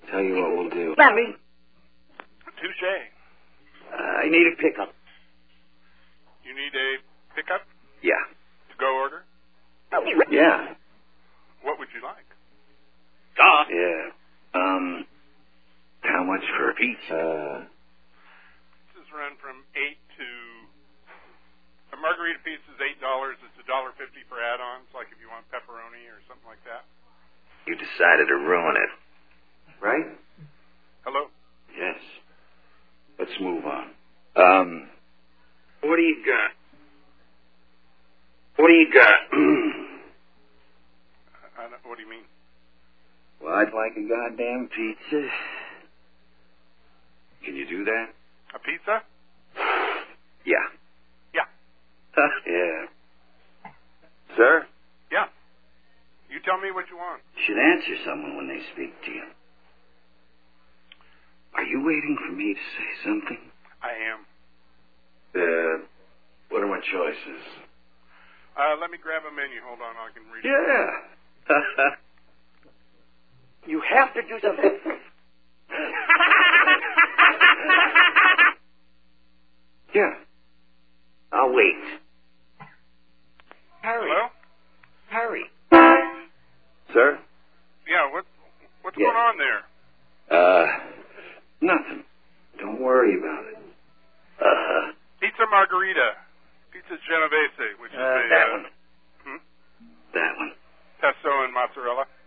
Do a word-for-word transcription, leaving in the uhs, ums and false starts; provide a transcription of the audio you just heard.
Tell you what we'll do. Let me. Touche. Uh, I need a pickup. You need a pickup Yeah. to go order? Yeah. What would you like? Duh. Yeah. Um, how much for a pizza? Uh, Pizzas run from eight to... A margarita pizza is eight dollars. It's a dollar fifty for add-ons, like if you want pepperoni or something like that. you decided to ruin it. Right? Hello? Yes. Let's move on. Um, what do you got? What do you got? I don't, what do you mean? Well, I'd like a goddamn pizza. Can you do that? A pizza? Yeah. Yeah. Yeah. Sir? Yeah. You tell me what you want. You should answer someone when they speak to you. Are you waiting for me to say something? I am. Uh, what are my choices? Uh, let me grab a menu. Hold on, I can read it. Yeah. You have to do something. Yeah. I'll wait. Harry. Hello? Harry. Sir? Yeah, what, what's Yeah. going on there? Uh, nothing. Don't worry about it. Uh, Pizza margarita. Pizza Genovese, which is uh a... that uh, one. Hmm? That one. Pesto and mozzarella.